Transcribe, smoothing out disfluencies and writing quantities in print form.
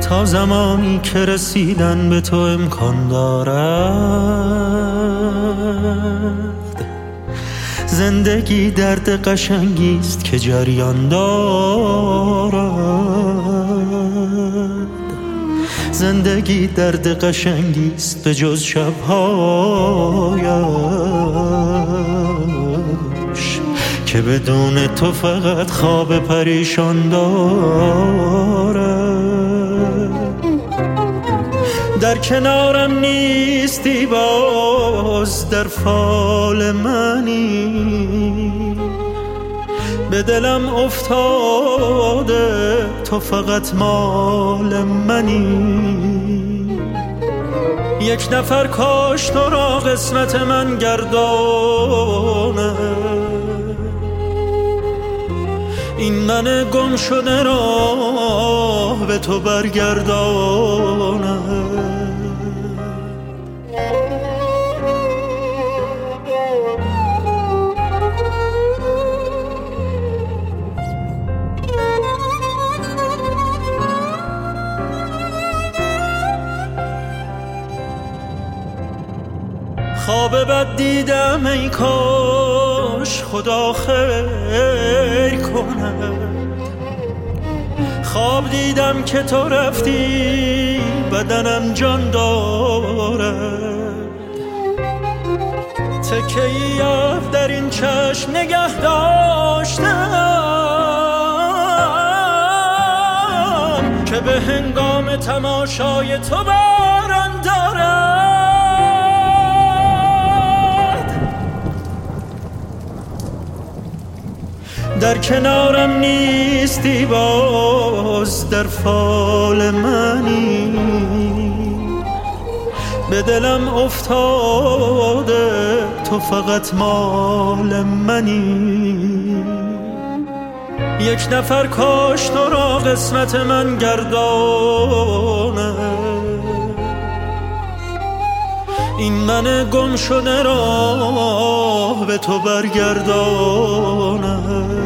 تا زمانی که رسیدن به تو امکان دارد. زندگی درد قشنگیست که جریان دارد. زندگی درد قشنگیست به جز شبهایش که بدون تو فقط خواب پریشان دارد. در کنارم نیستی باز در فال منی، به دلم افتاده تو فقط مال منی. یک نفر کاش تو را قسمت من گردانه، این من گم شده را به تو برگردانه. خواب بد دیدم ای کاش خدا خیر کنه. خواب دیدم که تو رفتی بدنم جان دارد. تکه‌ای در این چشم نگه داشتم که به هنگام تماشای تو باران دارد. در کنارم نیستی باز در فال منی، به دلم افتاده تو فقط مال منی. یک نفر کاش تو را قسمت من گردانه، این من گم شده را به تو برگردانه.